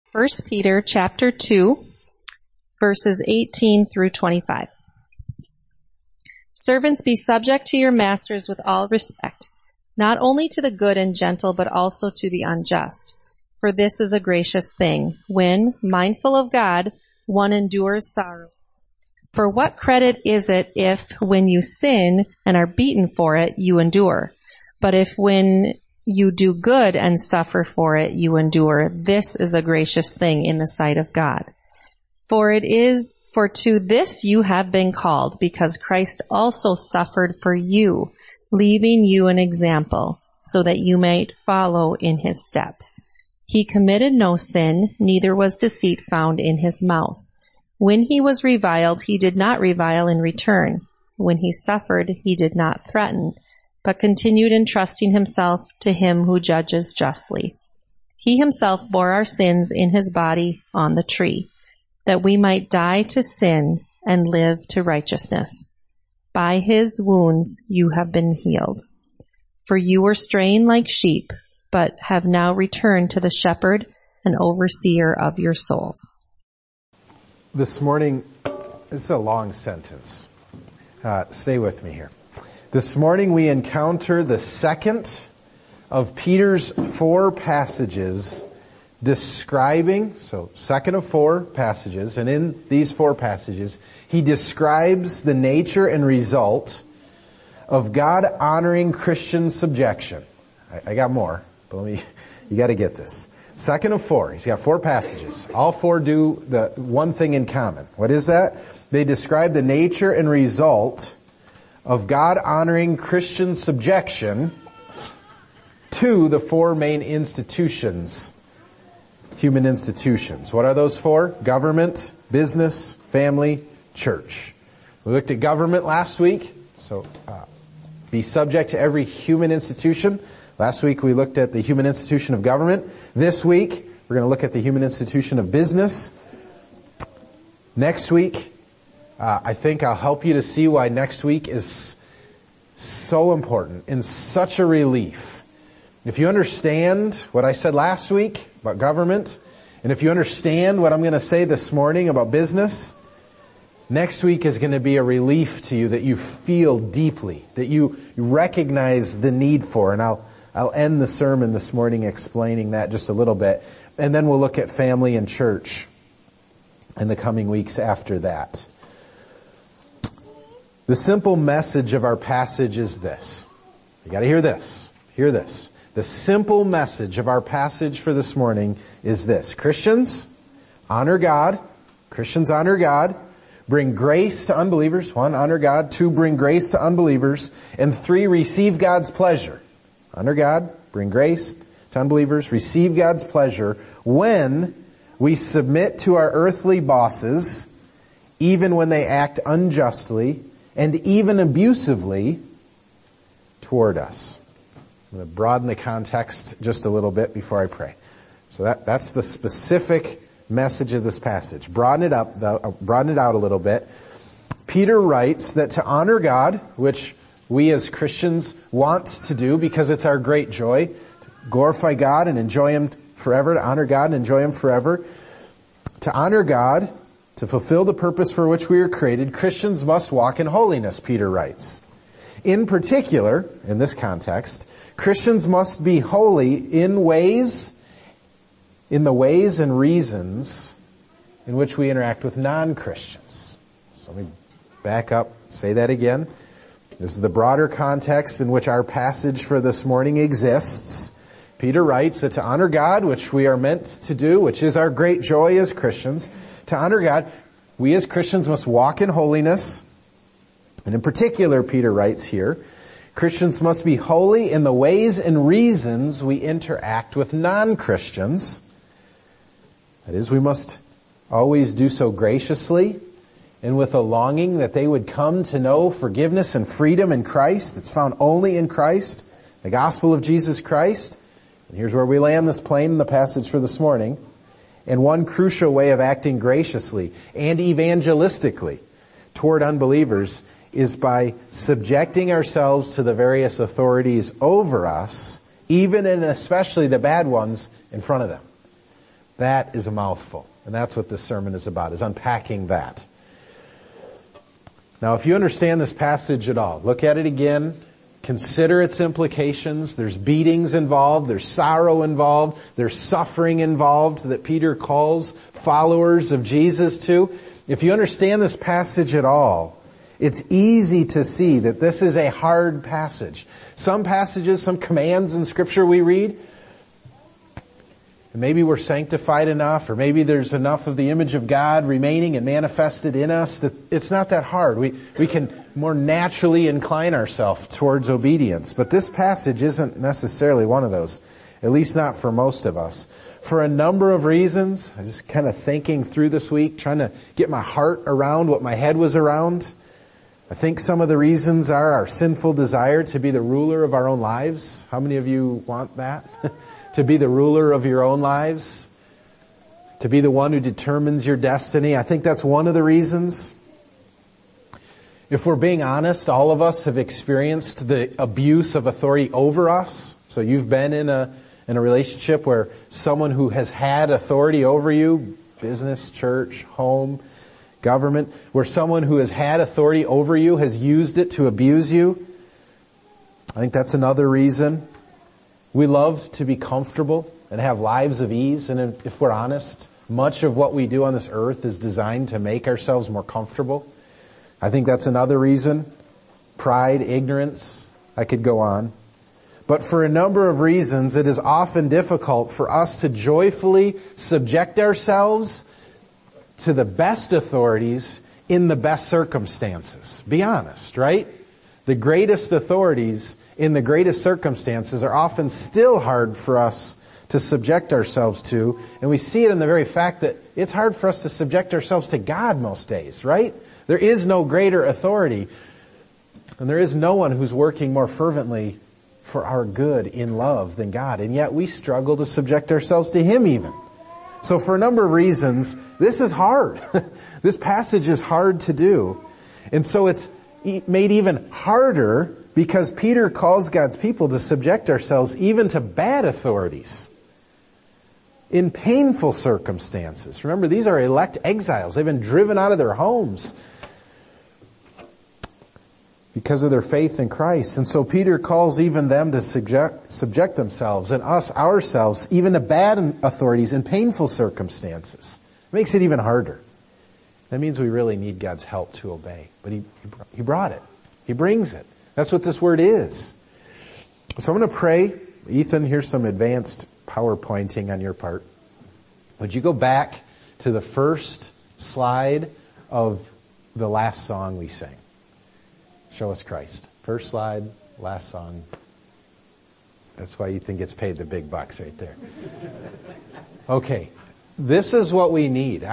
1 Peter chapter 2, verses 18 through 25. Servants, be subject to your masters with all respect, not only to the good and gentle, but also to the unjust. For this is a gracious thing, when, mindful of God, one endures sorrow. For what credit is it if, when you sin and are beaten for it, you endure? But if when you do good and suffer for it, you endure, this is a gracious thing in the sight of God. For to this you have been called, because Christ also suffered for you, leaving you an example, so that you might follow in his steps. He committed no sin, neither was deceit found in his mouth. When he was reviled, he did not revile in return. When he suffered, he did not threaten, but continued entrusting himself to him who judges justly. He himself bore our sins in his body on the tree, that we might die to sin and live to righteousness. By his wounds you have been healed. For you were straying like sheep, but have now returned to the shepherd and overseer of your souls. This morning, this is a long sentence. Stay with me here. This morning we encounter the second of Peter's 4 passages describing, second of 4 passages, and in these 4 passages, he describes the nature and result of God-honoring Christian subjection. I got more, but you gotta get this. Second of 4. He's got 4 passages. All 4 do the one thing in common. What is that? They describe the nature and result of God-honoring Christian subjection to the 4 main institutions, human institutions. What are those 4? Government, business, family, church. We looked at government last week, be subject to every human institution. Last week we looked at the human institution of government. This week we're going to look at the human institution of business. Next week, I think I'll help you to see why next week is so important and such a relief. If you understand what I said last week about government, and if you understand what I'm going to say this morning about business, next week is going to be a relief to you that you feel deeply, that you recognize the need for. And I'll end the sermon this morning explaining that just a little bit. And then we'll look at family and church in the coming weeks after that. The simple message of our passage is this. You gotta hear this. Hear this. The simple message of our passage for this morning is this. Christians, honor God. Christians honor God. Bring grace to unbelievers. 1, honor God. 2, bring grace to unbelievers. And 3, receive God's pleasure. Honor God. Bring grace to unbelievers. Receive God's pleasure when we submit to our earthly bosses, even when they act unjustly and even abusively toward us. I'm going to broaden the context just a little bit before I pray. So that's the specific message of this passage. Broaden it out a little bit. Peter writes that to honor God, which we as Christians want to do because it's our great joy, to glorify God and enjoy Him forever, to honor God and enjoy Him forever. To honor God, to fulfill the purpose for which we were created, Christians must walk in holiness, Peter writes. In particular, in this context, Christians must be holy in the ways and reasons in which we interact with non-Christians. So let me back up, say that again. This is the broader context in which our passage for this morning exists. Peter writes that to honor God, which we are meant to do, which is our great joy as Christians, to honor God, we as Christians must walk in holiness. And in particular, Peter writes here, Christians must be holy in the ways and reasons we interact with non-Christians. That is, we must always do so graciously and with a longing that they would come to know forgiveness and freedom in Christ. It's found only in Christ, the gospel of Jesus Christ. And here's where we land this plane in the passage for this morning. And one crucial way of acting graciously and evangelistically toward unbelievers is by subjecting ourselves to the various authorities over us, even and especially the bad ones in front of them. That is a mouthful. And that's what this sermon is about, is unpacking that. Now, if you understand this passage at all, look at it again. Consider its implications. There's beatings involved. There's sorrow involved. There's suffering involved that Peter calls followers of Jesus to. If you understand this passage at all, it's easy to see that this is a hard passage. Some passages, some commands in Scripture we read, and maybe we're sanctified enough, or maybe there's enough of the image of God remaining and manifested in us that it's not that hard. We can more naturally incline ourselves towards obedience. But this passage isn't necessarily one of those, at least not for most of us. For a number of reasons, I just kind of thinking through this week, trying to get my heart around what my head was around. I think some of the reasons are our sinful desire to be the ruler of our own lives. How many of you want that? To be the ruler of your own lives? To be the one who determines your destiny? I think that's one of the reasons. If we're being honest, all of us have experienced the abuse of authority over us. So you've been in a relationship where someone who has had authority over you, business, church, home, government, where someone who has had authority over you has used it to abuse you. I think that's another reason. We love to be comfortable and have lives of ease, and if we're honest, much of what we do on this earth is designed to make ourselves more comfortable. I think that's another reason. Pride, ignorance, I could go on. But for a number of reasons, it is often difficult for us to joyfully subject ourselves to the best authorities in the best circumstances. Be honest, right? The greatest authorities in the greatest circumstances are often still hard for us to subject ourselves to, and we see it in the very fact that it's hard for us to subject ourselves to God most days, right? There is no greater authority, and there is no one who's working more fervently for our good in love than God, and yet we struggle to subject ourselves to Him even. So for a number of reasons, this is hard. This passage is hard to do, and so it's made even harder because Peter calls God's people to subject ourselves even to bad authorities in painful circumstances. Remember, these are elect exiles. They've been driven out of their homes because of their faith in Christ. And so Peter calls even them to subject themselves, and us, ourselves, even to bad authorities in painful circumstances. It makes it even harder. That means we really need God's help to obey. But He brought it. He brings it. That's what this word is. So I'm going to pray. Ethan, here's some advanced PowerPointing on your part. Would you go back to the first slide of the last song we sang? Show us Christ. First slide, last song. That's why Ethan gets paid the big bucks right there. Okay. This is what we need.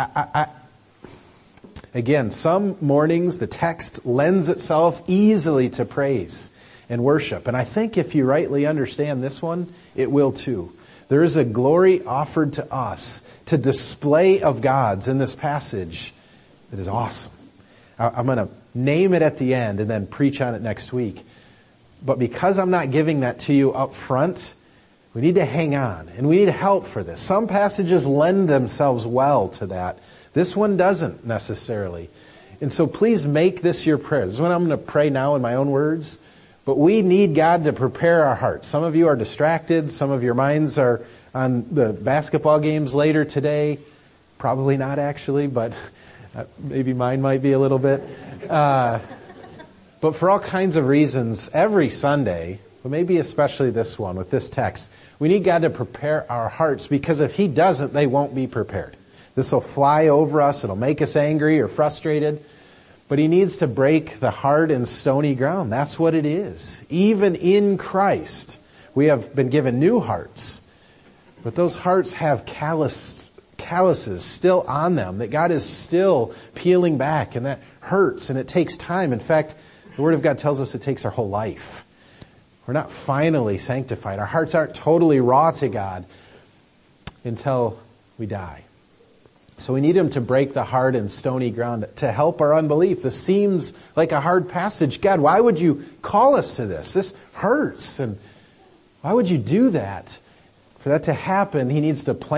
Again, some mornings the text lends itself easily to praise and worship. And I think if you rightly understand this one, it will too. There is a glory offered to us, to display of God's in this passage that is awesome. I'm going to name it at the end and then preach on it next week. But because I'm not giving that to you up front, we need to hang on and we need help for this. Some passages lend themselves well to that. This one doesn't necessarily. And so please make this your prayer. This is what I'm going to pray now in my own words. But we need God to prepare our hearts. Some of you are distracted. Some of your minds are on the basketball games later today. Probably not actually, but maybe mine might be a little bit. But for all kinds of reasons, every Sunday, but maybe especially this one with this text, we need God to prepare our hearts, because if He doesn't, they won't be prepared. This will fly over us. It'll make us angry or frustrated. But He needs to break the hard and stony ground. That's what it is. Even in Christ, we have been given new hearts. But those hearts have calluses still on them that God is still peeling back, and that hurts, and it takes time. In fact, the Word of God tells us it takes our whole life. We're not finally sanctified. Our hearts aren't totally raw to God until we die. So we need Him to break the hard and stony ground to help our unbelief. This seems like a hard passage. God, why would you call us to this? This hurts. And why would you do that? For that to happen, He needs to plant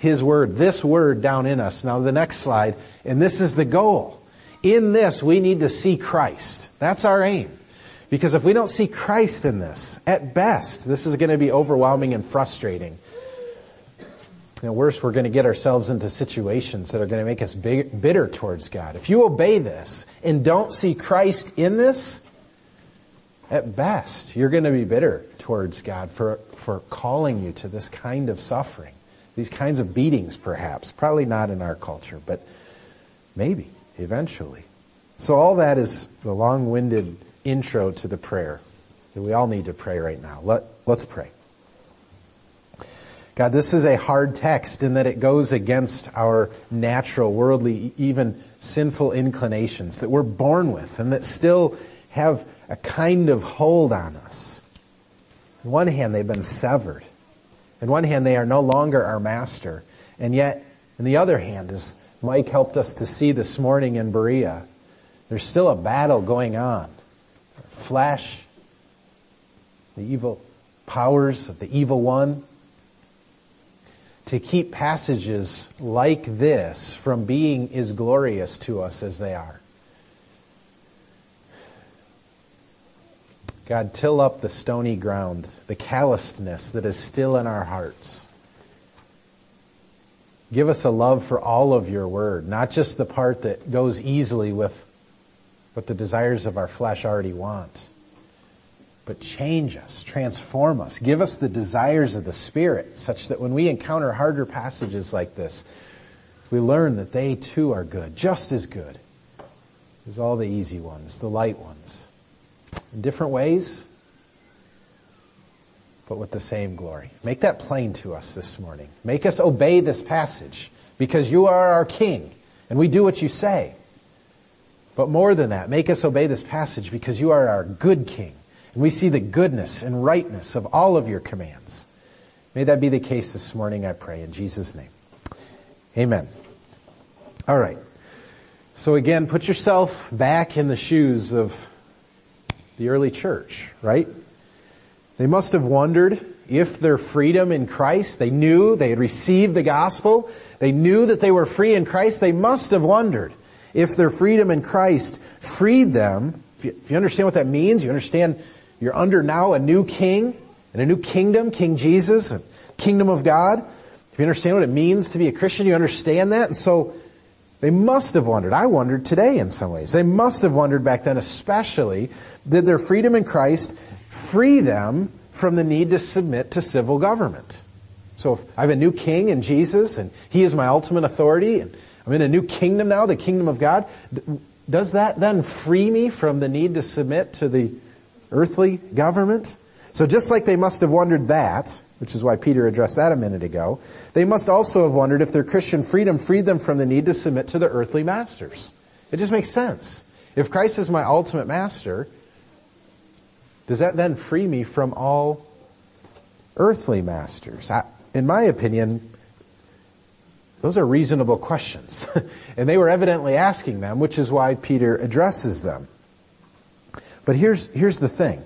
His Word, this Word down in us. Now the next slide, and this is the goal. In this, we need to see Christ. That's our aim. Because if we don't see Christ in this, at best, this is going to be overwhelming and frustrating. And worse, we're going to get ourselves into situations that are going to make us bitter towards God. If you obey this and don't see Christ in this, at best, you're going to be bitter towards God for calling you to this kind of suffering. These kinds of beatings, perhaps. Probably not in our culture, but maybe, eventually. So all that is the long-winded intro to the prayer that we all need to pray right now. Let's pray. God, this is a hard text in that it goes against our natural, worldly, even sinful inclinations that we're born with and that still have a kind of hold on us. On one hand, they've been severed. On one hand, they are no longer our master. And yet, on the other hand, as Mike helped us to see this morning in Berea, there's still a battle going on. Flesh, the evil powers of the evil one, to keep passages like this from being as glorious to us as they are. God, till up the stony ground, the callousness that is still in our hearts. Give us a love for all of your word, not just the part that goes easily with what the desires of our flesh already want. But change us, transform us, give us the desires of the Spirit, such that when we encounter harder passages like this, we learn that they too are good, just as good as all the easy ones, the light ones. In different ways, but with the same glory. Make that plain to us this morning. Make us obey this passage, because you are our King, and we do what you say. But more than that, make us obey this passage because you are our good King. And we see the goodness and rightness of all of your commands. May that be the case this morning, I pray, in Jesus' name. Amen. All right. So again, put yourself back in the shoes of the early church, right? They must have wondered if their freedom in Christ, they knew they had received the gospel, they knew that they were free in Christ, they must have wondered if their freedom in Christ freed them. If you understand what that means, you understand you're under now a new king and a new kingdom, King Jesus, and kingdom of God. If you understand what it means to be a Christian, you understand that. And so they must have wondered. I wondered today in some ways. They must have wondered back then especially, did their freedom in Christ free them from the need to submit to civil government? So if I have a new king in Jesus and he is my ultimate authority and I'm in a new kingdom now, the kingdom of God, does that then free me from the need to submit to the earthly government? So just like they must have wondered that, which is why Peter addressed that a minute ago, they must also have wondered if their Christian freedom freed them from the need to submit to the earthly masters. It just makes sense. If Christ is my ultimate master, does that then free me from all earthly masters? In my opinion, those are reasonable questions. And they were evidently asking them, which is why Peter addresses them. But here's the thing.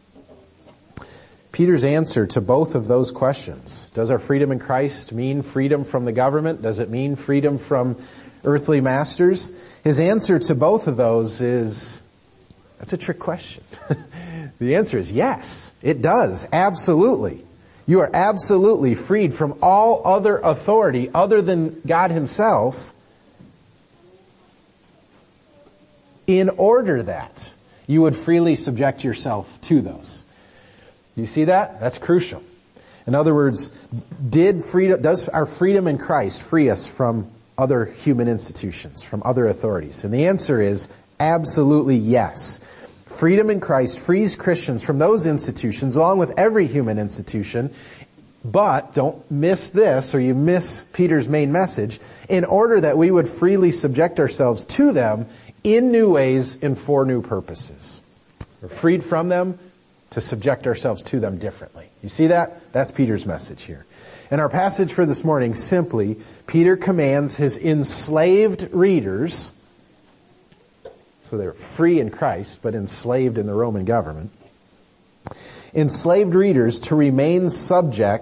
Peter's answer to both of those questions, does our freedom in Christ mean freedom from the government? Does it mean freedom from earthly masters? His answer to both of those is, that's a trick question. The answer is yes, it does. Absolutely. You are absolutely freed from all other authority other than God himself in order that you would freely subject yourself to those. You see that? That's crucial. In other words, does our freedom in Christ free us from other human institutions, from other authorities? And the answer is absolutely yes. Freedom in Christ frees Christians from those institutions along with every human institution. But don't miss this, or you miss Peter's main message, in order that we would freely subject ourselves to them in new ways and for new purposes. We're freed from them to subject ourselves to them differently. You see that? That's Peter's message here. In our passage for this morning, simply, Peter commands his enslaved readers, so they're free in Christ, but enslaved in the Roman government, enslaved readers to remain subject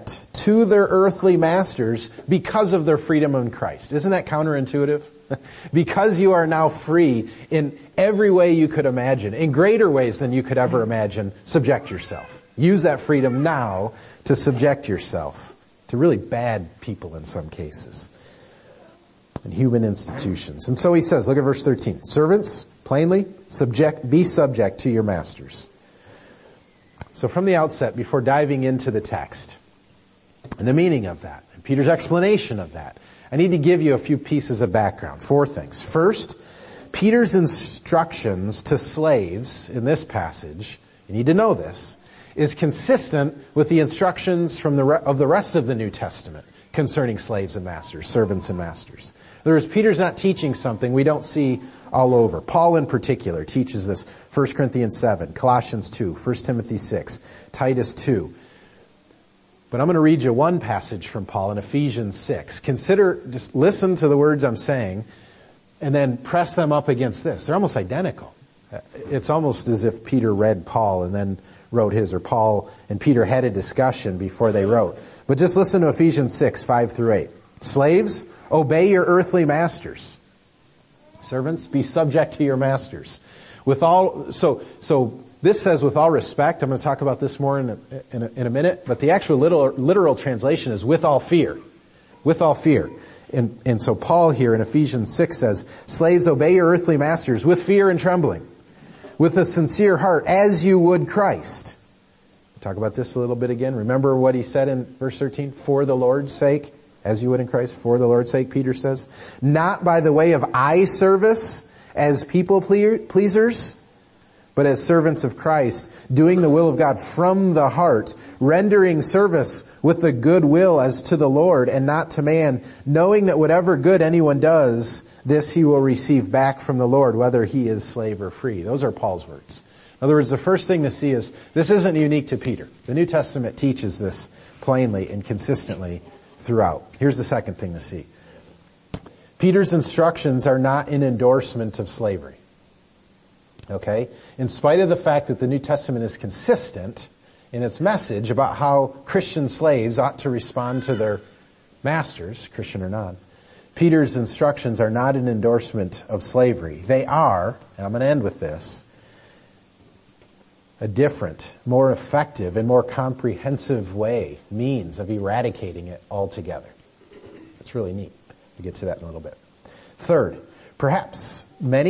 to their earthly masters because of their freedom in Christ. Isn't that counterintuitive? Because you are now free in every way you could imagine, in greater ways than you could ever imagine, subject yourself. Use that freedom now to subject yourself to really bad people in some cases and human institutions. And so he says, look at verse 13. Servants, plainly, be subject to your masters. So from the outset, before diving into the text and the meaning of that, and Peter's explanation of that, I need to give you a few pieces of background. 4 things. First, Peter's instructions to slaves in this passage, you need to know this, is consistent with the instructions from of the rest of the New Testament concerning slaves and masters, servants and masters. In other words, Peter's not teaching something we don't see all over. Paul in particular teaches this. 1 Corinthians 7, Colossians 2, 1 Timothy 6, Titus 2. But I'm going to read you one passage from Paul in Ephesians 6. Just listen to the words I'm saying and then press them up against this. They're almost identical. It's almost as if Peter read Paul and then wrote his, or Paul and Peter had a discussion before they wrote. But just listen to Ephesians 6, 5 through 8. Slaves, obey your earthly masters. Servants, be subject to your masters. So this says with all respect. I'm going to talk about this more in a minute, but the actual literal translation is with all fear. With all fear. And so Paul here in Ephesians 6 says, slaves, obey your earthly masters with fear and trembling, with a sincere heart, as you would Christ. We'll talk about this a little bit again. Remember what he said in verse 13? For the Lord's sake, as you would in Christ, for the Lord's sake, Peter says. Not by the way of eye service as people pleasers, but as servants of Christ, doing the will of God from the heart, rendering service with a good will as to the Lord and not to man, knowing that whatever good anyone does, this he will receive back from the Lord, whether he is slave or free. Those are Paul's words. In other words, the first thing to see is this isn't unique to Peter. The New Testament teaches this plainly and consistently throughout. Here's the second thing to see. Peter's instructions are not an endorsement of slavery. Okay? In spite of the fact that the New Testament is consistent in its message about how Christian slaves ought to respond to their masters, Christian or non, Peter's instructions are not an endorsement of slavery. They are, and I'm going to end with this, a different, more effective, and more comprehensive means of eradicating it altogether. It's really neat. We'll get to that in a little bit. Third, perhaps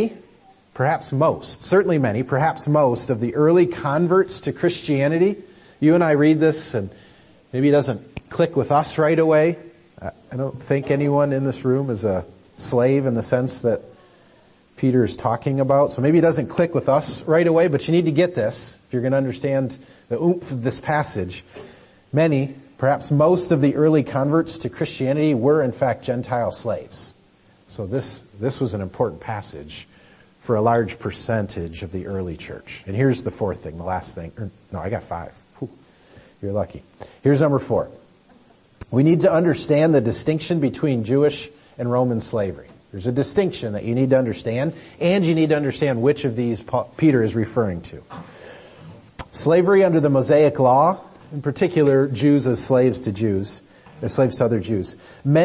most of the early converts to Christianity, you and I read this and maybe it doesn't click with us right away. I don't think anyone in this room is a slave in the sense that Peter is talking about. So maybe it doesn't click with us right away, but you need to get this if you're going to understand the oomph of this passage. Many, perhaps most of the early converts to Christianity were in fact Gentile slaves. So this was an important passage for a large percentage of the early church. And here's the fourth thing, the last thing. No, I got 5. Whew, you're lucky. Here's number 4. We need to understand the distinction between Jewish and Roman slavery. There's a distinction that you need to understand, and you need to understand which of these Peter is referring to. Slavery under the Mosaic law, in particular Jews as slaves to Jews, as slaves to other Jews,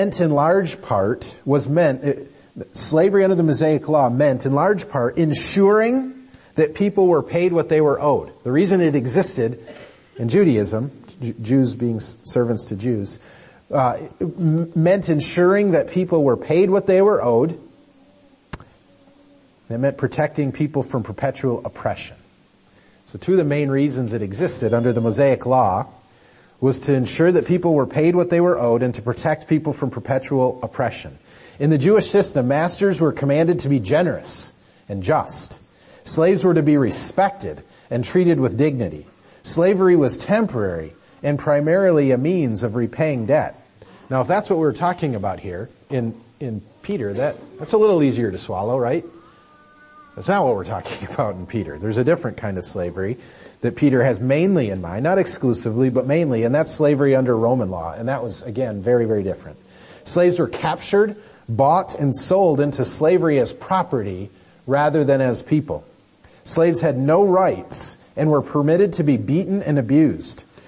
slavery under the Mosaic law meant in large part ensuring that people were paid what they were owed. The reason it existed in Judaism, Jews being servants to Jews, meant ensuring that people were paid what they were owed. That meant protecting people from perpetual oppression. So 2 of the main reasons it existed under the Mosaic law was to ensure that people were paid what they were owed and to protect people from perpetual oppression. In the Jewish system, masters were commanded to be generous and just. Slaves were to be respected and treated with dignity. Slavery was temporary and primarily a means of repaying debt. Now, if that's what we're talking about here in Peter, that's a little easier to swallow, right? That's not what we're talking about in Peter. There's a different kind of slavery that Peter has mainly in mind, not exclusively, but mainly, and that's slavery under Roman law. And that was, again, very, very different. Slaves were captured, bought, and sold into slavery as property rather than as people. Slaves had no rights and were permitted to be beaten and abused.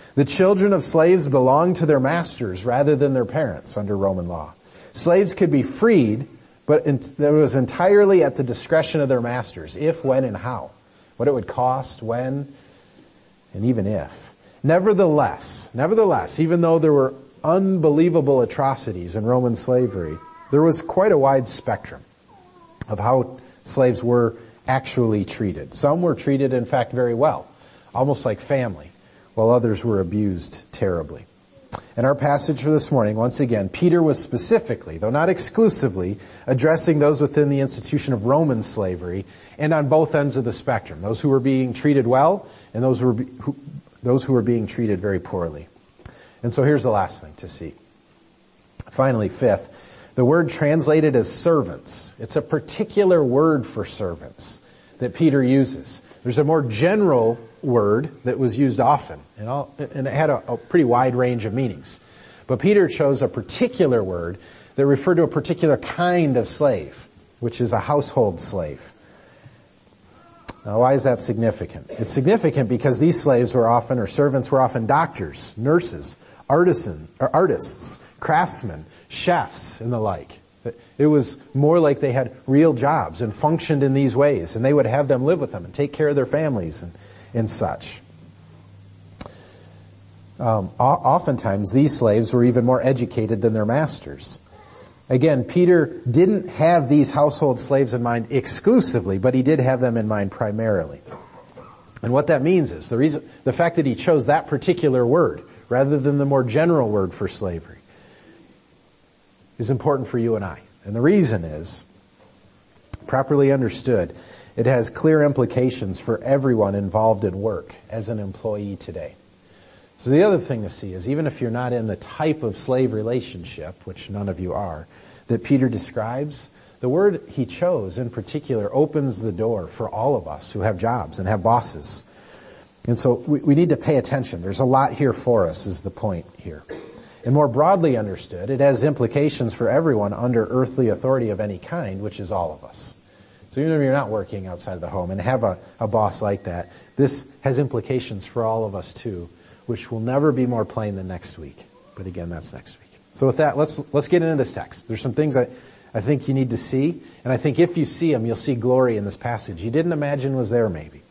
The children of slaves belonged to their masters rather than their parents under Roman law. Slaves could be freed, but it was entirely at the discretion of their masters, if, when, and how. What it would cost, when, and even if. Nevertheless, even though there were unbelievable atrocities in Roman slavery, there was quite a wide spectrum of how slaves were actually treated. Some were treated, in fact, very well, almost like family, while others were abused terribly. In our passage for this morning, once again, Peter was specifically, though not exclusively, addressing those within the institution of Roman slavery and on both ends of the spectrum, those who were being treated well and those who were being treated very poorly. And so here's the last thing to see. Finally, fifth, the word translated as servants. It's a particular word for servants that Peter uses. There's a more general word that was used often, and it had a pretty wide range of meanings. But Peter chose a particular word that referred to a particular kind of slave, which is a household slave. Now, why is that significant? It's significant because these slaves were often, or servants were often doctors, nurses, artists, craftsmen, chefs, and the like. It was more like they had real jobs and functioned in these ways, and they would have them live with them and take care of their families and such. Oftentimes, these slaves were even more educated than their masters. Again, Peter didn't have these household slaves in mind exclusively, but he did have them in mind primarily. And what that means is the fact that he chose that particular word rather than the more general word for slavery is important for you and I. And the reason is, properly understood, it has clear implications for everyone involved in work as an employee today. So the other thing to see is, even if you're not in the type of slave relationship, which none of you are, that Peter describes, the word he chose in particular opens the door for all of us who have jobs and have bosses. And so we need to pay attention. There's a lot here for us, is the point here. And more broadly understood, it has implications for everyone under earthly authority of any kind, which is all of us. So even if you're not working outside of the home and have a boss like that, this has implications for all of us too, which will never be more plain than next week. But again, that's next week. So with that, let's get into this text. There's some things I think you need to see, and I think if you see them, you'll see glory in this passage you didn't imagine was there maybe.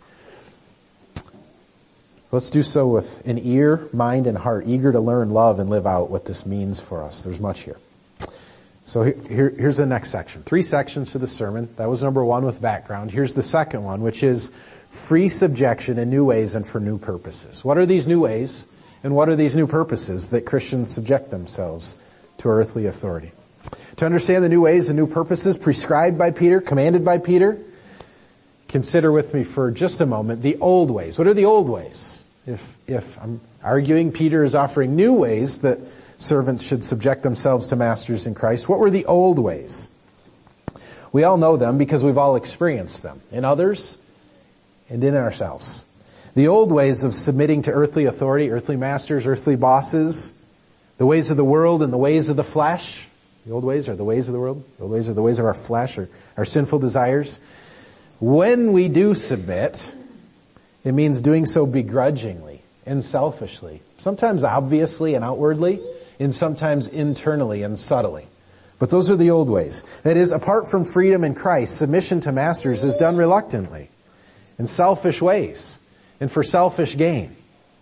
Let's do so with an ear, mind, and heart, eager to learn, love, and live out what this means for us. There's much here. So here's the next section. 3 sections for the sermon. That was number 1 with background. Here's the second one, which is free subjection in new ways and for new purposes. What are these new ways and what are these new purposes that Christians subject themselves to earthly authority? To understand the new ways and new purposes prescribed by Peter, commanded by Peter, consider with me for just a moment the old ways. What are the old ways? If I'm arguing Peter is offering new ways that servants should subject themselves to masters in Christ, what were the old ways? We all know them because we've all experienced them in others and in ourselves. The old ways of submitting to earthly authority, earthly masters, earthly bosses, the ways of the world and the ways of the flesh. The old ways are the ways of the world. The old ways are the ways of our flesh or our sinful desires. When we do submit, it means doing so begrudgingly and selfishly, sometimes obviously and outwardly, and sometimes internally and subtly. But those are the old ways. That is, apart from freedom in Christ, submission to masters is done reluctantly, in selfish ways, and for selfish gain.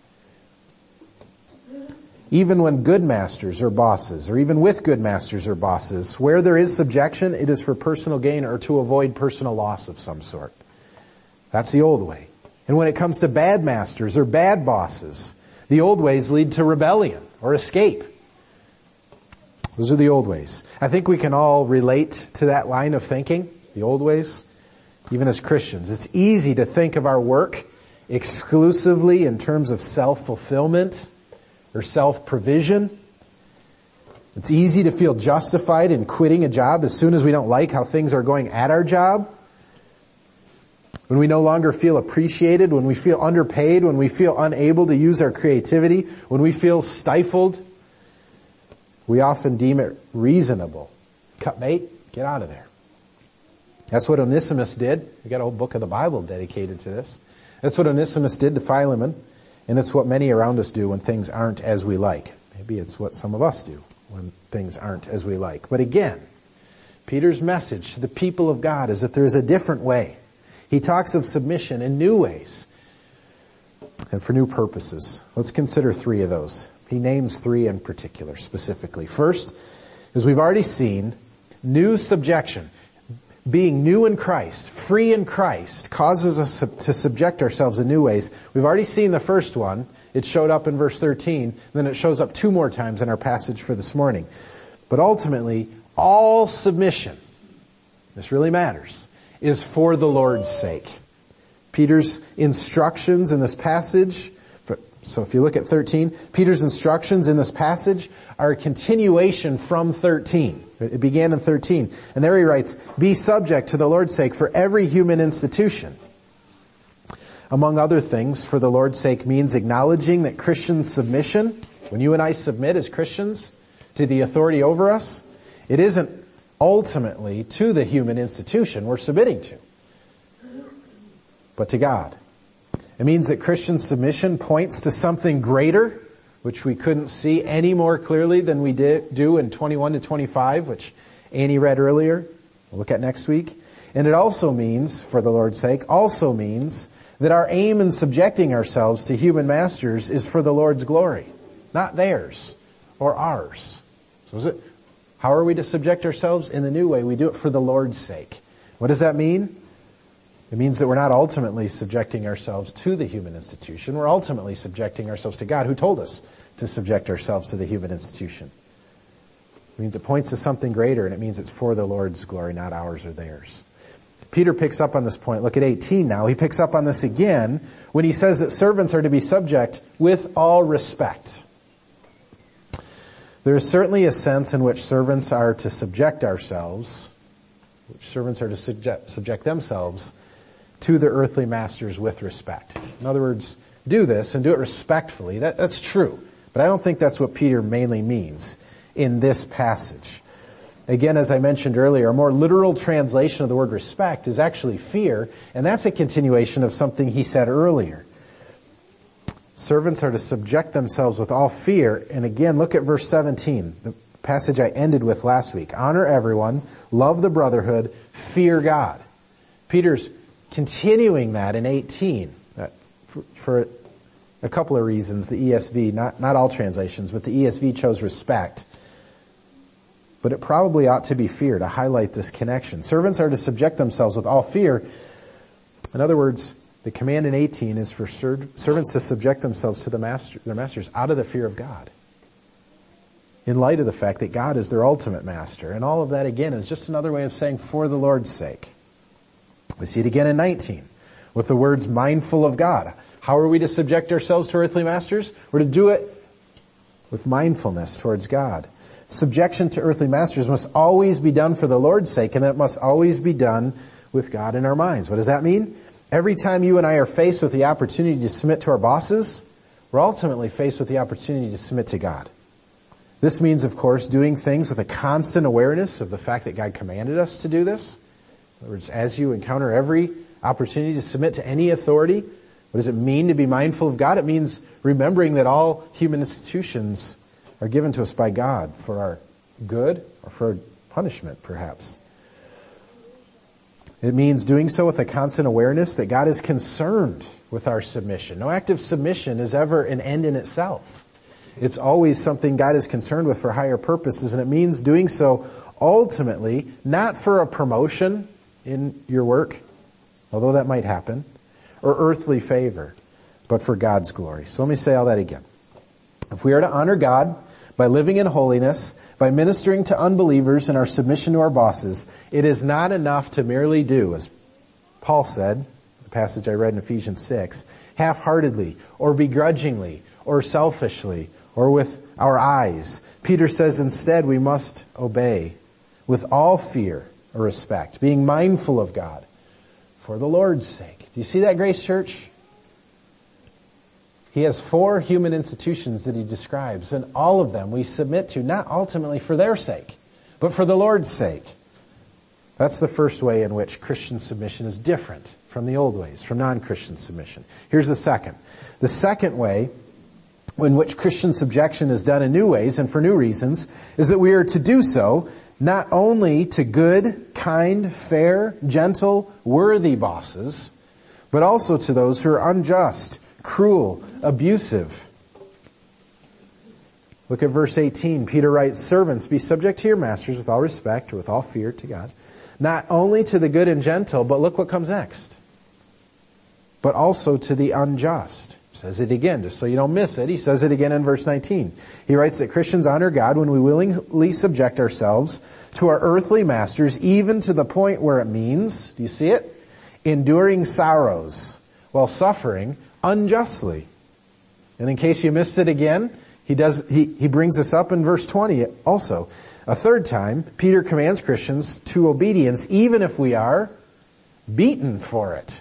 Even when good masters or bosses, or even with good masters or bosses, where there is subjection, it is for personal gain or to avoid personal loss of some sort. That's the old way. And when it comes to bad masters or bad bosses, the old ways lead to rebellion or escape. Those are the old ways. I think we can all relate to that line of thinking, the old ways, even as Christians. It's easy to think of our work exclusively in terms of self-fulfillment or self-provision. It's easy to feel justified in quitting a job as soon as we don't like how things are going at our job. When we no longer feel appreciated, when we feel underpaid, when we feel unable to use our creativity, when we feel stifled, we often deem it reasonable. Cut bait, get out of there. That's what Onesimus did. We got a whole book of the Bible dedicated to this. That's what Onesimus did to Philemon And it's what many around us do when things aren't as we like. Maybe it's what some of us do when things aren't as we like. But again, Peter's message to the people of God is that there is a different way. He talks of submission in new ways and for new purposes. Let's consider 3 of those. He names 3 in particular, specifically. First, as we've already seen, new subjection. Being new in Christ, free in Christ, causes us to subject ourselves in new ways. We've already seen the first one. It showed up in verse 13. Then it shows up 2 more times in our passage for this morning. But ultimately, all submission, this really matters, is for the Lord's sake. Peter's instructions in this passage, so if you look at 13, Peter's instructions in this passage are a continuation from 13. It began in 13. And there he writes, be subject to the Lord's sake for every human institution. Among other things, for the Lord's sake means acknowledging that Christian submission, when you and I submit as Christians to the authority over us, it isn't ultimately to the human institution we're submitting to, but to God. It means that Christian submission points to something greater, which we couldn't see any more clearly than we do in 21 to 25, which Annie read earlier. We'll look at next week. And it also means, for the Lord's sake, also means that our aim in subjecting ourselves to human masters is for the Lord's glory, not theirs or ours. So how are we to subject ourselves? In the new way, we do it for the Lord's sake. What does that mean? It means that we're not ultimately subjecting ourselves to the human institution. We're ultimately subjecting ourselves to God, who told us to subject ourselves to the human institution. It means it points to something greater, and it means it's for the Lord's glory, not ours or theirs. Peter picks up on this point. Look at 18 now. He picks up on this again when he says that servants are to be subject with all respect. There is certainly a sense in which servants are to subject themselves to their earthly masters with respect. In other words, do this and do it respectfully. That's true. But I don't think that's what Peter mainly means in this passage. Again, as I mentioned earlier, a more literal translation of the word respect is actually fear, and that's a continuation of something he said earlier. Servants are to subject themselves with all fear. And again, look at verse 17, the passage I ended with last week. Honor everyone, love the brotherhood, fear God. Peter's continuing that in 18 for a couple of reasons. The ESV, not all translations, but the ESV chose respect. But it probably ought to be fear to highlight this connection. Servants are to subject themselves with all fear. In other words, the command in 18 is for servants to subject themselves to their masters out of the fear of God, in light of the fact that God is their ultimate master. And all of that, again, is just another way of saying for the Lord's sake. We see it again in 19 with the words mindful of God. How are we to subject ourselves to earthly masters? We're to do it with mindfulness towards God. Subjection to earthly masters must always be done for the Lord's sake, and it must always be done with God in our minds. What does that mean? Every time you and I are faced with the opportunity to submit to our bosses, we're ultimately faced with the opportunity to submit to God. This means, of course, doing things with a constant awareness of the fact that God commanded us to do this. In other words, as you encounter every opportunity to submit to any authority, what does it mean to be mindful of God? It means remembering that all human institutions are given to us by God for our good or for punishment, perhaps. It means doing so with a constant awareness that God is concerned with our submission. No act of submission is ever an end in itself. It's always something God is concerned with for higher purposes, and it means doing so ultimately not for a promotion in your work, although that might happen, or earthly favor, but for God's glory. So let me say all that again. If we are to honor God by living in holiness, by ministering to unbelievers in our submission to our bosses, it is not enough to merely do, as Paul said, the passage I read in Ephesians 6, half-heartedly or begrudgingly or selfishly or with our eyes. Peter says instead we must obey with all fear or respect, being mindful of God for the Lord's sake. Do you see that, Grace Church? He has 4 human institutions that he describes, and all of them we submit to, not ultimately for their sake, but for the Lord's sake. That's the first way in which Christian submission is different from the old ways, from non-Christian submission. Here's the second. The second way in which Christian subjection is done in new ways and for new reasons is that we are to do so not only to good, kind, fair, gentle, worthy bosses, but also to those who are unjust, cruel, abusive. Look at verse 18. Peter writes, "Servants, be subject to your masters with all respect or with all fear to God, not only to the good and gentle," but look what comes next, "but also to the unjust." He says it again, just so you don't miss it. He says it again in verse 19. He writes that Christians honor God when we willingly subject ourselves to our earthly masters, even to the point where it means, do you see it? Enduring sorrows while suffering unjustly. And in case you missed it again, he brings this up in verse 20 also. A third time, Peter commands Christians to obedience even if we are beaten for it.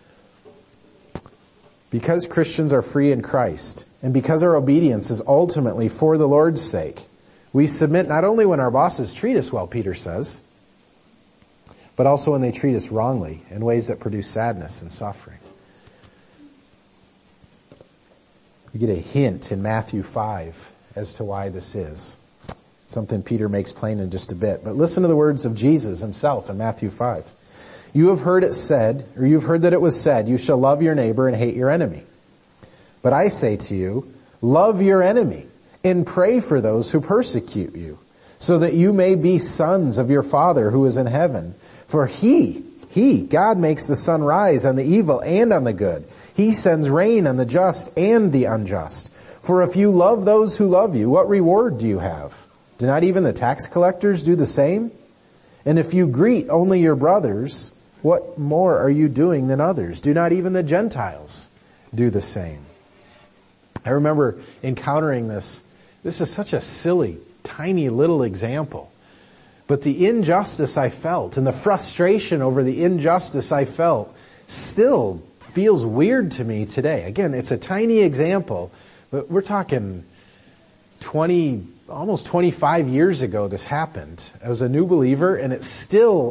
Because Christians are free in Christ, and because our obedience is ultimately for the Lord's sake, we submit not only when our bosses treat us well, Peter says, but also when they treat us wrongly in ways that produce sadness and suffering. We get a hint in Matthew 5 as to why this is. Something Peter makes plain in just a bit. But listen to the words of Jesus himself in Matthew 5. "You have heard it said, or you've heard that it was said, you shall love your neighbor and hate your enemy. But I say to you, love your enemy and pray for those who persecute you, so that you may be sons of your Father who is in heaven. For God makes the sun rise on the evil and on the good. He sends rain on the just and the unjust. For if you love those who love you, what reward do you have? Do not even the tax collectors do the same? And if you greet only your brothers, what more are you doing than others? Do not even the Gentiles do the same?" I remember encountering this. This is such a silly, tiny little example. But the injustice I felt and the frustration over the injustice I felt still feels weird to me today. Again, it's a tiny example, but we're talking almost 25 years ago this happened. I was a new believer, and it still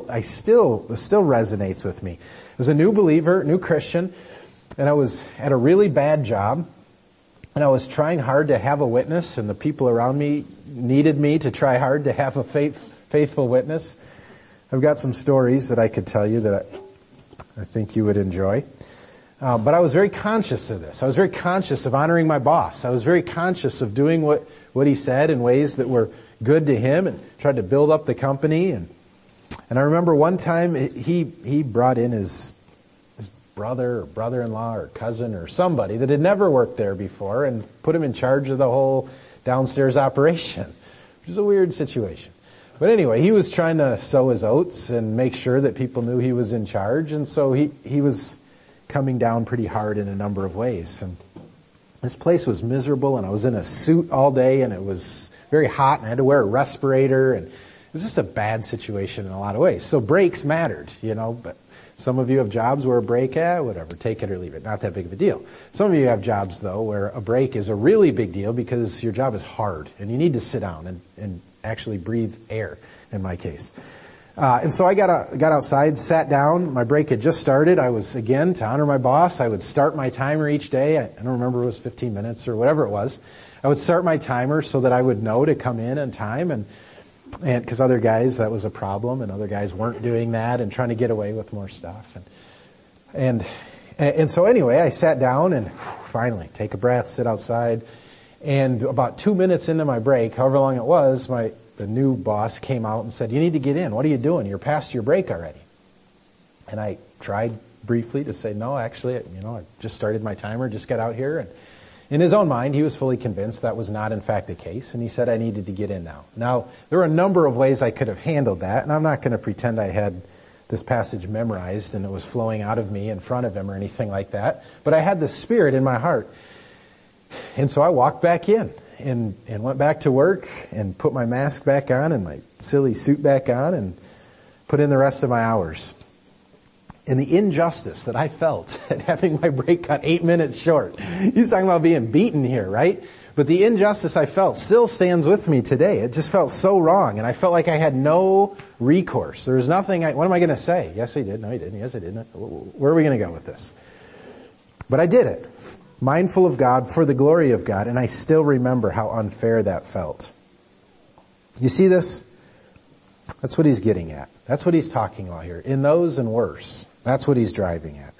resonates with me. I was a new believer, new Christian, and I was at a really bad job, and I was trying hard to have a witness, and the people around me needed me to try hard to have a faithful witness. I've got some stories that I could tell you that I think you would enjoy. But I was very conscious of this. I was very conscious of honoring my boss. I was very conscious of doing what he said in ways that were good to him, and tried to build up the company. And I remember one time he brought in his brother or brother-in-law or cousin or somebody that had never worked there before and put him in charge of the whole downstairs operation, which is a weird situation. But anyway, he was trying to sow his oats and make sure that people knew he was in charge, and so he was coming down pretty hard in a number of ways. And this place was miserable, and I was in a suit all day, and it was very hot, and I had to wear a respirator, and it was just a bad situation in a lot of ways. So breaks mattered, but some of you have jobs where a break, whatever, take it or leave it, not that big of a deal. Some of you have jobs, though, where a break is a really big deal because your job is hard, and you need to sit down and actually breathe air, in my case. And so I got outside, sat down. My break had just started. I was, again, to honor my boss, I would start my timer each day. I don't remember, it was 15 minutes or whatever it was. I would start my timer so that I would know to come in on time, and because other guys, that was a problem, and other guys weren't doing that and trying to get away with more stuff. And so anyway, I sat down and finally take a breath, sit outside. And about 2 minutes into my break, however long it was, the new boss came out and said, "You need to get in. What are you doing? You're past your break already." And I tried briefly to say, "No, actually, I just started my timer, just got out here." And in his own mind, he was fully convinced that was not in fact the case, and he said I needed to get in now. Now, there were a number of ways I could have handled that, and I'm not going to pretend I had this passage memorized and it was flowing out of me in front of him or anything like that, but I had the Spirit in my heart. And so I walked back in and went back to work and put my mask back on and my silly suit back on and put in the rest of my hours. And the injustice that I felt at having my break cut 8 minutes short. He's talking about being beaten here, right? But the injustice I felt still stands with me today. It just felt so wrong, and I felt like I had no recourse. There was nothing, what am I going to say? Yes, he did. No, he didn't. Yes, I didn't. Where are we going to go with this? But I did it, mindful of God, for the glory of God, and I still remember how unfair that felt. You see this? That's what he's getting at. That's what he's talking about here. In those and worse. That's what he's driving at.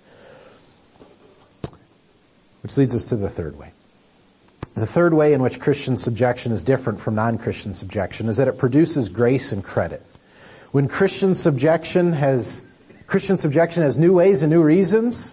Which leads us to the third way. The third way in which Christian subjection is different from non-Christian subjection is that it produces grace and credit. When Christian subjection has new ways and new reasons.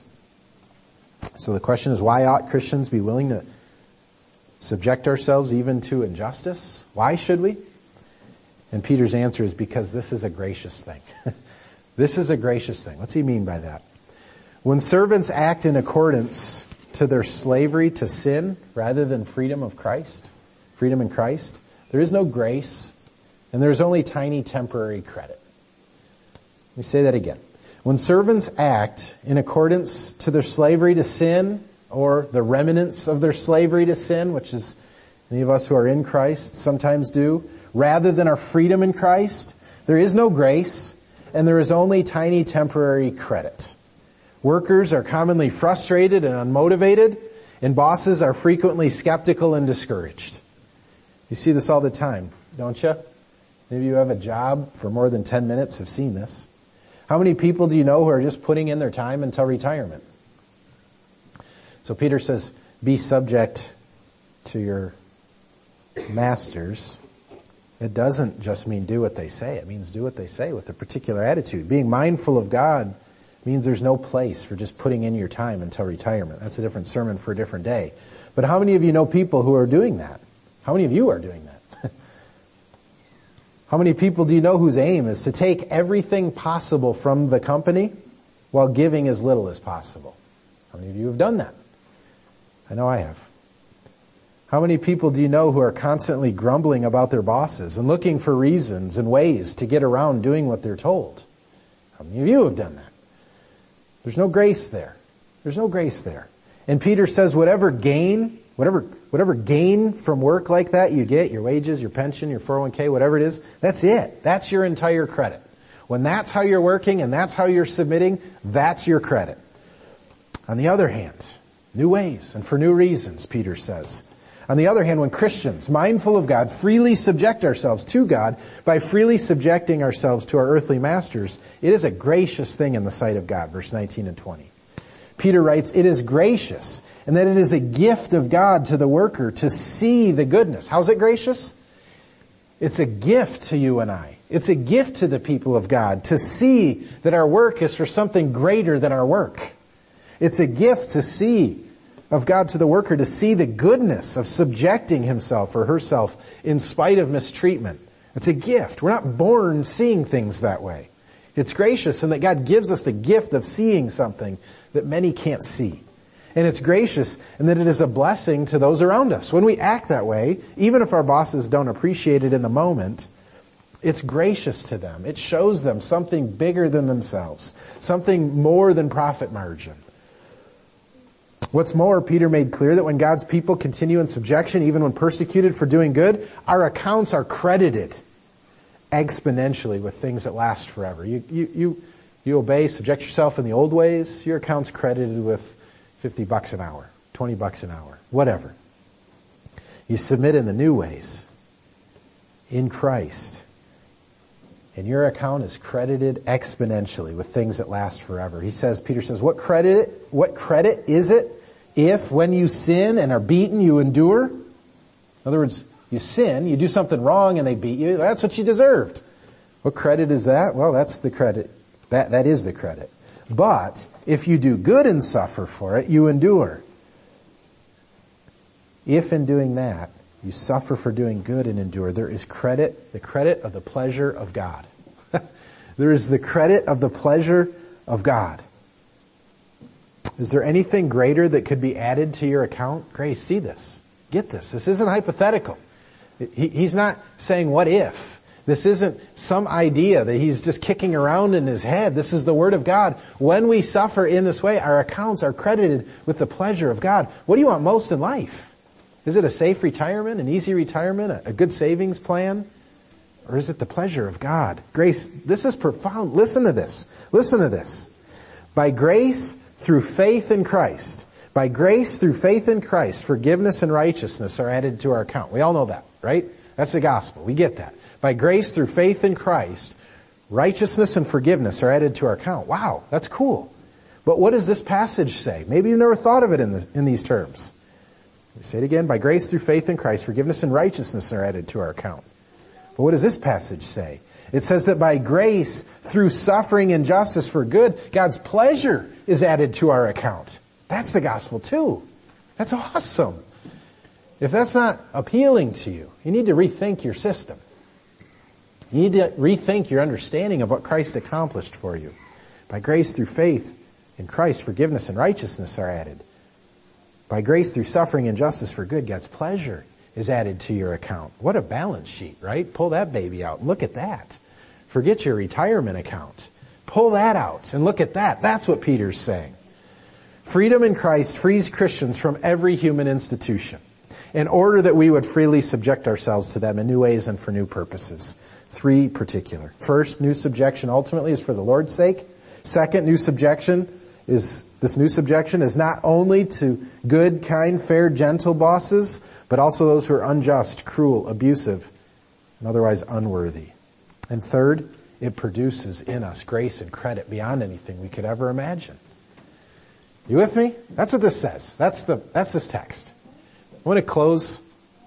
So the question is, why ought Christians be willing to subject ourselves even to injustice? Why should we? And Peter's answer is because this is a gracious thing. This is a gracious thing. What's he mean by that? When servants act in accordance to their slavery to sin rather than freedom in Christ, there is no grace and there's only tiny temporary credit. Let me say that again. When servants act in accordance to their slavery to sin or the remnants of their slavery to sin, which is any of us who are in Christ sometimes do, rather than our freedom in Christ, there is no grace and there is only tiny temporary credit. Workers are commonly frustrated and unmotivated, and bosses are frequently skeptical and discouraged. You see this all the time, don't you? Maybe you have a job for more than 10 minutes, have seen this. How many people do you know who are just putting in their time until retirement? So Peter says, be subject to your masters. It doesn't just mean do what they say. It means do what they say with a particular attitude. Being mindful of God means there's no place for just putting in your time until retirement. That's a different sermon for a different day. But how many of you know people who are doing that? How many of you are doing that? How many people do you know whose aim is to take everything possible from the company while giving as little as possible? How many of you have done that? I know I have. How many people do you know who are constantly grumbling about their bosses and looking for reasons and ways to get around doing what they're told? How many of you have done that? There's no grace there. There's no grace there. And Peter says whatever gain from work like that you get, your wages, your pension, your 401k, whatever it is, that's it. That's your entire credit. When that's how you're working and that's how you're submitting, that's your credit. On the other hand, new ways and for new reasons, Peter says. On the other hand, when Christians, mindful of God, freely subject ourselves to God by freely subjecting ourselves to our earthly masters, it is a gracious thing in the sight of God, verse 19 and 20. Peter writes, it is gracious, and that it is a gift of God to the worker to see the goodness. How's it gracious? It's a gift to you and I. It's a gift to the people of God to see that our work is for something greater than our work. It's a gift to see of God to the worker to see the goodness of subjecting himself or herself in spite of mistreatment. It's a gift. We're not born seeing things that way. It's gracious in that God gives us the gift of seeing something that many can't see. And it's gracious in that it is a blessing to those around us. When we act that way, even if our bosses don't appreciate it in the moment, it's gracious to them. It shows them something bigger than themselves, something more than profit margin. What's more, Peter made clear that when God's people continue in subjection, even when persecuted for doing good, our accounts are credited exponentially with things that last forever. You obey, subject yourself in the old ways, your account's credited with $50 an hour, $20 an hour, whatever. You submit in the new ways, in Christ, and your account is credited exponentially with things that last forever. Peter says, what credit is it if when you sin and are beaten, you endure? In other words, you sin, you do something wrong and they beat you. That's what you deserved. What credit is that? Well, that's the credit. That is the credit. But if you do good and suffer for it, you endure. If in doing that, you suffer for doing good and endure, there is credit, the credit of the pleasure of God. There is the credit of the pleasure of God. Is there anything greater that could be added to your account? Grace, see this. Get this. This isn't hypothetical. He's not saying what if. This isn't some idea that he's just kicking around in his head. This is the Word of God. When we suffer in this way, our accounts are credited with the pleasure of God. What do you want most in life? Is it a safe retirement, an easy retirement, a good savings plan? Or is it the pleasure of God? Grace, this is profound. Listen to this. Listen to this. By grace through faith in Christ. By grace through faith in Christ, forgiveness and righteousness are added to our account. We all know that, right? That's the gospel. We get that. By grace through faith in Christ, righteousness and forgiveness are added to our account. Wow, that's cool. But what does this passage say? Maybe you've never thought of it in these terms. Let me say it again. By grace through faith in Christ, forgiveness and righteousness are added to our account. But what does this passage say? It says that by grace through suffering and justice for good, God's pleasure is added to our account. That's the gospel too. That's awesome. If that's not appealing to you, you need to rethink your system. You need to rethink your understanding of what Christ accomplished for you. By grace through faith in Christ, forgiveness and righteousness are added. By grace through suffering and justice for good, God's pleasure is added to your account. What a balance sheet, right? Pull that baby out and look at that. Forget your retirement account. Pull that out and look at that. That's what Peter's saying. Freedom in Christ frees Christians from every human institution in order that we would freely subject ourselves to them in new ways and for new purposes. Three particular. First, new subjection ultimately is for the Lord's sake. Second, new subjection is not only to good, kind, fair, gentle bosses, but also those who are unjust, cruel, abusive, and otherwise unworthy. And third, it produces in us grace and credit beyond anything we could ever imagine. You with me? That's what this says. That's this text. I want to close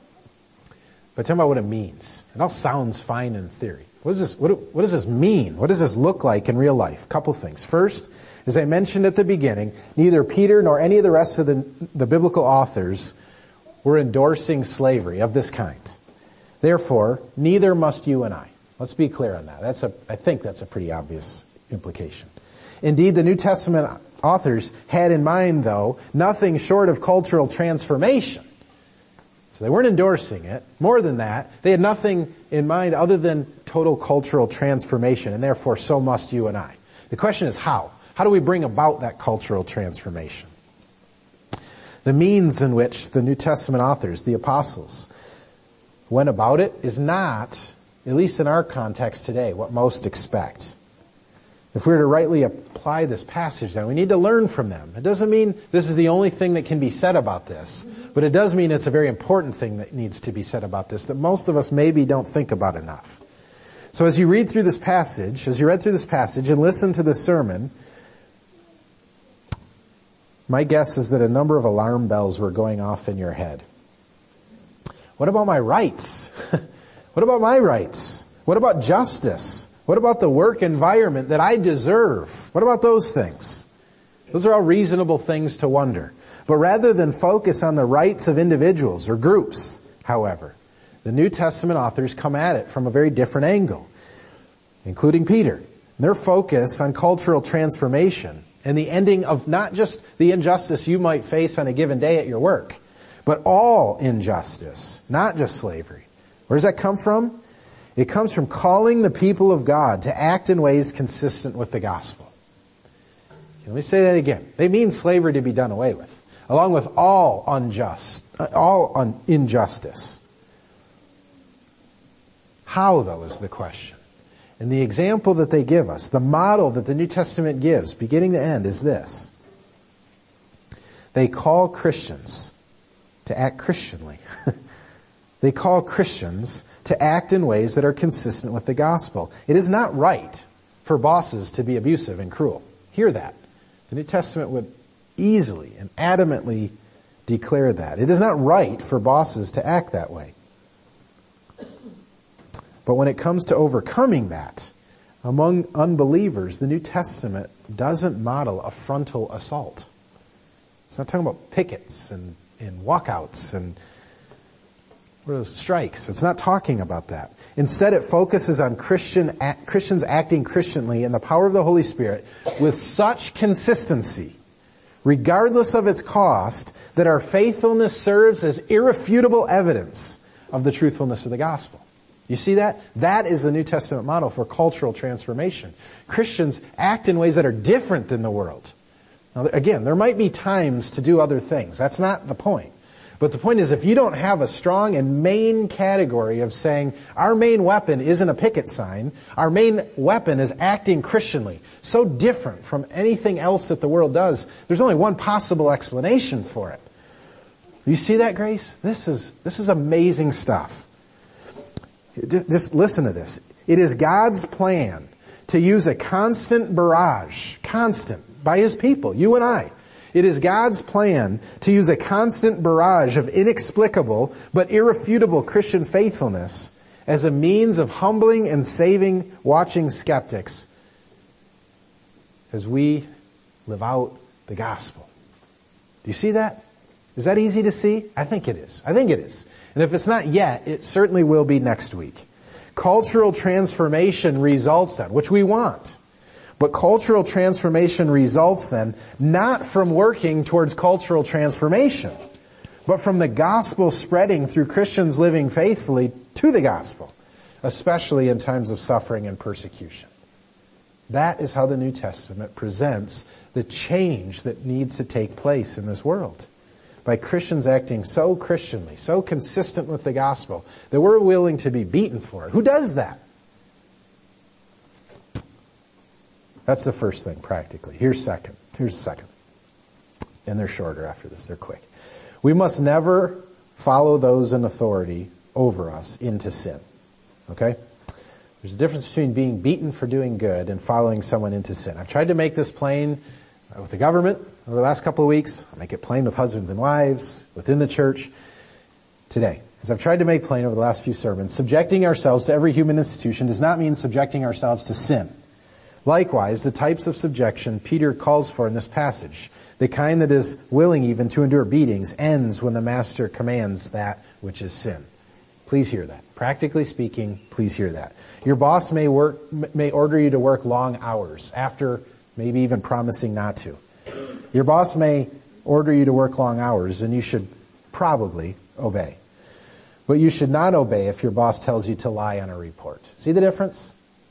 by talking about what it means. It all sounds fine in theory. What does this mean? What does this look like in real life? Couple things. First, as I mentioned at the beginning, neither Peter nor any of the rest of the biblical authors were endorsing slavery of this kind. Therefore, neither must you and I. Let's be clear on that. I think that's a pretty obvious implication. Indeed, the New Testament authors had in mind, though, nothing short of cultural transformation. So they weren't endorsing it. More than that, they had nothing in mind other than total cultural transformation, and therefore so must you and I. The question is how? How do we bring about that cultural transformation? The means in which the New Testament authors, the apostles, went about it is not, at least in our context today, what most expect. If we were to rightly apply this passage, then we need to learn from them. It doesn't mean this is the only thing that can be said about this, but it does mean it's a very important thing that needs to be said about this that most of us maybe don't think about enough. So as you read through this passage, and listen to the sermon, my guess is that a number of alarm bells were going off in your head. What about my rights? What about my rights? What about justice? What about the work environment that I deserve? What about those things? Those are all reasonable things to wonder. But rather than focus on the rights of individuals or groups, however, the New Testament authors come at it from a very different angle, including Peter. Their focus on cultural transformation and the ending of not just the injustice you might face on a given day at your work, but all injustice, not just slavery. Where does that come from? It comes from calling the people of God to act in ways consistent with the gospel. Let me say that again. They mean slavery to be done away with, along with all injustice. How, though, is the question. And the example that they give us, the model that the New Testament gives, beginning to end, is this. They call Christians to act Christianly. They call Christians to act in ways that are consistent with the gospel. It is not right for bosses to be abusive and cruel. Hear that. The New Testament would easily and adamantly declare that. It is not right for bosses to act that way. But when it comes to overcoming that, among unbelievers, the New Testament doesn't model a frontal assault. It's not talking about pickets and walkouts and strikes. It's not talking about that. Instead, it focuses on Christians acting Christianly in the power of the Holy Spirit with such consistency, regardless of its cost, that our faithfulness serves as irrefutable evidence of the truthfulness of the gospel. You see that? That is the New Testament model for cultural transformation. Christians act in ways that are different than the world. Now, again, there might be times to do other things. That's not the point. But the point is, if you don't have a strong and main category of saying, our main weapon isn't a picket sign, our main weapon is acting Christianly, so different from anything else that the world does, there's only one possible explanation for it. You see that, Grace? This is amazing stuff. Just listen to this. It is God's plan to use a constant barrage, constant, by His people, you and I. It is God's plan to use a constant barrage of inexplicable but irrefutable Christian faithfulness as a means of humbling and saving watching skeptics as we live out the gospel. Do you see that? Is that easy to see? I think it is. And if it's not yet, it certainly will be next week. Cultural transformation results then, which we want. But cultural transformation results then not from working towards cultural transformation, but from the gospel spreading through Christians living faithfully to the gospel, especially in times of suffering and persecution. That is how the New Testament presents the change that needs to take place in this world. By Christians acting so Christianly, so consistent with the gospel, that we're willing to be beaten for it. Who does that? That's the first thing, practically. Here's the second. And they're shorter after this. They're quick. We must never follow those in authority over us into sin. Okay? There's a difference between being beaten for doing good and following someone into sin. I've tried to make this plain with the government over the last couple of weeks. I'll make it plain with husbands and wives, within the church today. As I've tried to make plain over the last few sermons, subjecting ourselves to every human institution does not mean subjecting ourselves to sin. Likewise, the types of subjection Peter calls for in this passage, the kind that is willing even to endure beatings, ends when the master commands that which is sin. Please hear that. Practically speaking, please hear that. Your boss may order you to work long hours after maybe even promising not to. Your boss may order you to work long hours, and you should probably obey. But you should not obey if your boss tells you to lie on a report. See the difference?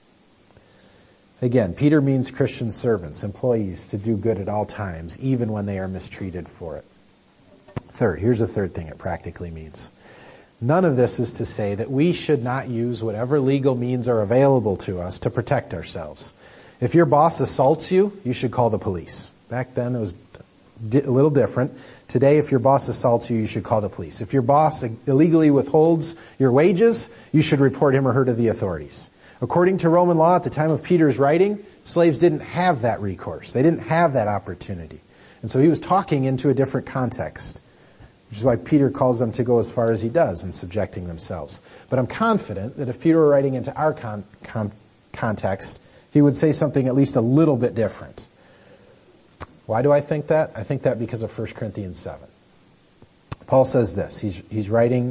Again, Peter means Christian servants, employees, to do good at all times, even when they are mistreated for it. Third, here's the third thing it practically means. None of this is to say that we should not use whatever legal means are available to us to protect ourselves. If your boss assaults you, you should call the police. Back then it was a little different. Today, if your boss assaults you, you should call the police. If your boss illegally withholds your wages, you should report him or her to the authorities. According to Roman law at the time of Peter's writing, slaves didn't have that recourse. They didn't have that opportunity. And so he was talking into a different context, which is why Peter calls them to go as far as he does in subjecting themselves. But I'm confident that if Peter were writing into our context, he would say something at least a little bit different. Why do I think that? I think that because of 1 Corinthians 7. Paul says this. He's writing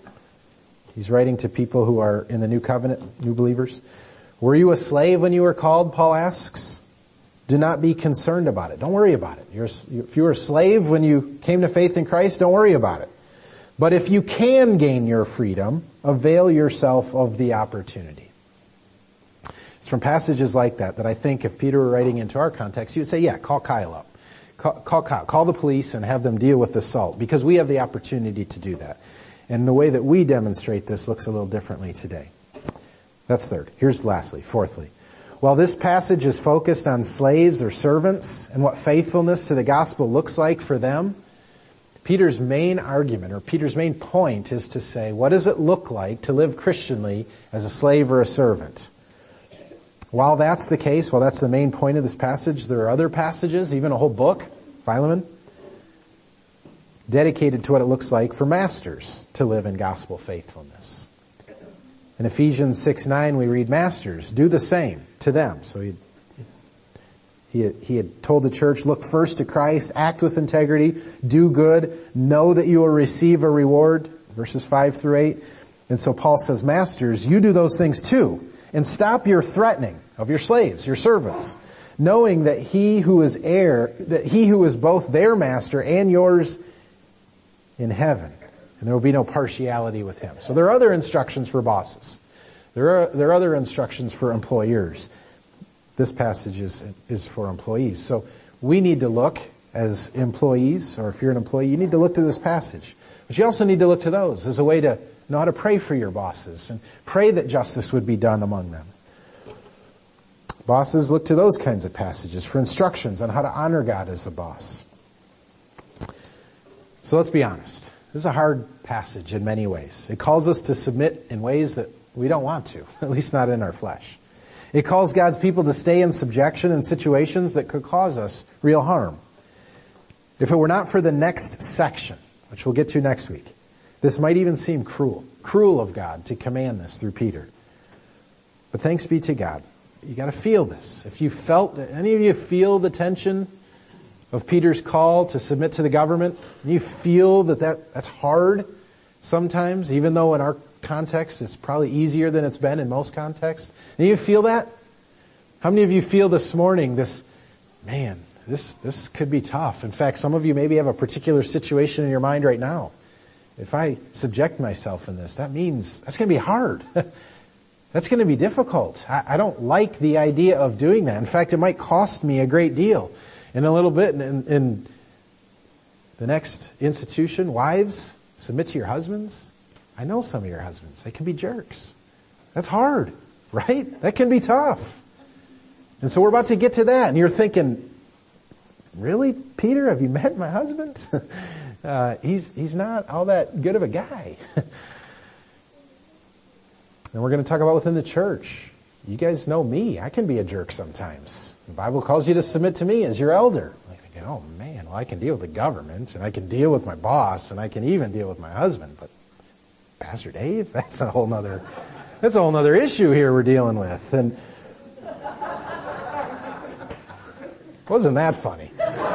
to people who are in the new covenant, new believers. Were you a slave when you were called, Paul asks? Do not be concerned about it. Don't worry about it. If you were a slave when you came to faith in Christ, don't worry about it. But if you can gain your freedom, avail yourself of the opportunity. It's from passages like that I think if Peter were writing into our context, he would say, yeah, call Kyle up. Call Kyle. Call the police and have them deal with the assault, because we have the opportunity to do that. And the way that we demonstrate this looks a little differently today. That's third. Here's fourthly. While this passage is focused on slaves or servants and what faithfulness to the gospel looks like for them, Peter's main argument or Peter's main point is to say, what does it look like to live Christianly as a slave or a servant? While that's the case, while that's the main point of this passage, there are other passages, even a whole book, Philemon, dedicated to what it looks like for masters to live in gospel faithfulness. In Ephesians 6:9 we read, Masters, do the same to them. So he had told the church, look first to Christ, act with integrity, do good, know that you will receive a reward, verses 5-8. And so Paul says, Masters, you do those things too, and stop your threatening of your slaves, your servants, knowing that he who is both their master and yours in heaven, and there will be no partiality with him. So there are other instructions for bosses. There are other instructions for employers. This passage is for employees. So we need to look as employees, or if you're an employee, you need to look to this passage. But you also need to look to those as a way to know how to pray for your bosses and pray that justice would be done among them. Bosses look to those kinds of passages for instructions on how to honor God as a boss. So let's be honest. This is a hard passage in many ways. It calls us to submit in ways that we don't want to, at least not in our flesh. It calls God's people to stay in subjection in situations that could cause us real harm. If it were not for the next section, which we'll get to next week, this might even seem cruel of God to command this through Peter. But thanks be to God. You got to feel this. If you felt, any of you feel the tension of Peter's call to submit to the government, and you feel that's hard sometimes, even though in our context it's probably easier than it's been in most contexts. And you feel that? How many of you feel this morning this could be tough? In fact, some of you maybe have a particular situation in your mind right now. If I subject myself in this, that means that's going to be hard. That's going to be difficult. I don't like the idea of doing that. In fact, it might cost me a great deal. In a little bit, in the next institution, wives, submit to your husbands. I know some of your husbands. They can be jerks. That's hard, right? That can be tough. And so we're about to get to that. And you're thinking, really, Peter, have you met my husband? He's not all that good of a guy. And we're going to talk about within the church. You guys know me. I can be a jerk sometimes. The Bible calls you to submit to me as your elder. I'm thinking, oh man, well I can deal with the government, and I can deal with my boss, and I can even deal with my husband. But Pastor Dave, that's a whole nother issue here we're dealing with. And wasn't that funny?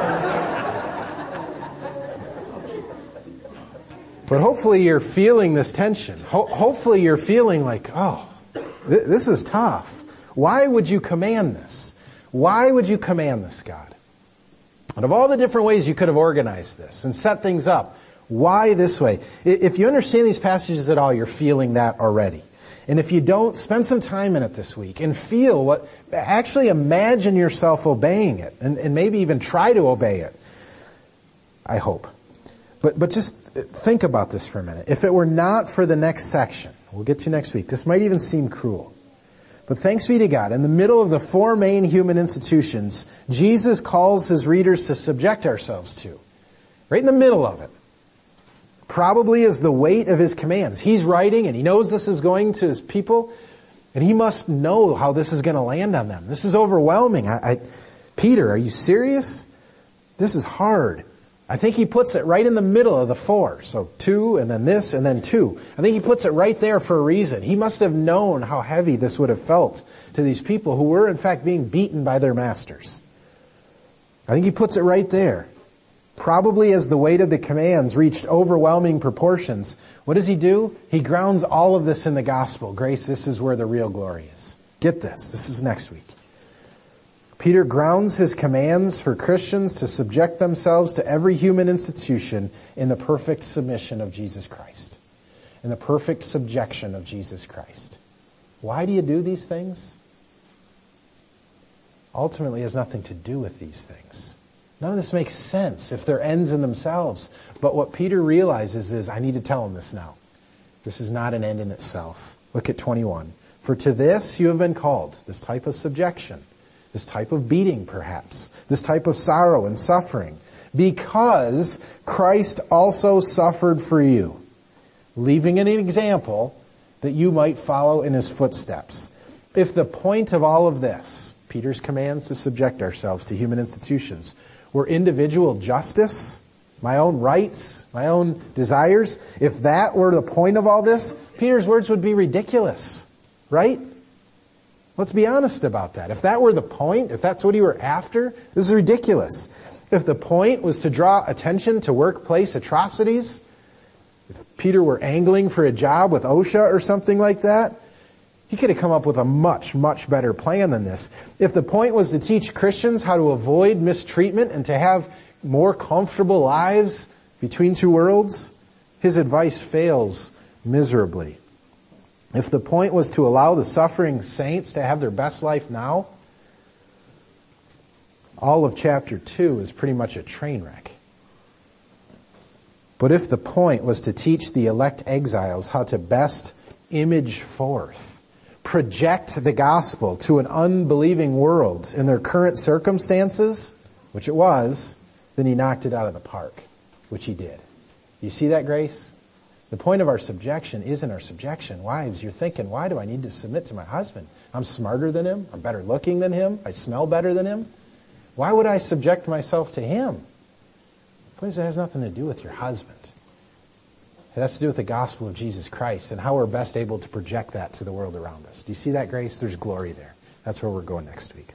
But hopefully you're feeling this tension. Hopefully you're feeling like, oh, this is tough. Why would you command this? Why would you command this, God? And of all the different ways you could have organized this and set things up, why this way? If you understand these passages at all, you're feeling that already. And if you don't, spend some time in it this week and actually imagine yourself obeying it and maybe even try to obey it. I hope. But just think about this for a minute. If it were not for the next section, we'll get to next week, this might even seem cruel. But thanks be to God, in the middle of the four main human institutions, Jesus calls his readers to subject ourselves to. Right in the middle of it. Probably is the weight of his commands. He's writing and he knows this is going to his people, and he must know how this is going to land on them. This is overwhelming. Peter, are you serious? This is hard. I think he puts it right in the middle of the four. So 2 and then this and then 2. I think he puts it right there for a reason. He must have known how heavy this would have felt to these people who were in fact being beaten by their masters. I think he puts it right there. Probably as the weight of the commands reached overwhelming proportions, what does he do? He grounds all of this in the gospel. Grace, this is where the real glory is. Get this. This is next week. Peter grounds his commands for Christians to subject themselves to every human institution in the perfect submission of Jesus Christ. In the perfect subjection of Jesus Christ. Why do you do these things? Ultimately, it has nothing to do with these things. None of this makes sense if they're ends in themselves. But what Peter realizes is, I need to tell him this now. This is not an end in itself. Look at 21. For to this you have been called, this type of subjection. This type of beating, perhaps. This type of sorrow and suffering. Because Christ also suffered for you, leaving an example that you might follow in his footsteps. If the point of all of this, Peter's commands to subject ourselves to human institutions, were individual justice, my own rights, my own desires, if that were the point of all this, Peter's words would be ridiculous. Right? Let's be honest about that. If that were the point, if that's what you were after, this is ridiculous. If the point was to draw attention to workplace atrocities, if Peter were angling for a job with OSHA or something like that, he could have come up with a much, much better plan than this. If the point was to teach Christians how to avoid mistreatment and to have more comfortable lives between two worlds, his advice fails miserably. If the point was to allow the suffering saints to have their best life now, all of chapter 2 is pretty much a train wreck. But if the point was to teach the elect exiles how to best image forth, project the gospel to an unbelieving world in their current circumstances, which it was, then he knocked it out of the park, which he did. You see that, Grace? The point of our subjection isn't our subjection. Wives, you're thinking, why do I need to submit to my husband? I'm smarter than him. I'm better looking than him. I smell better than him. Why would I subject myself to him? It has nothing to do with your husband. It has to do with the gospel of Jesus Christ and how we're best able to project that to the world around us. Do you see that, Grace? There's glory there. That's where we're going next week.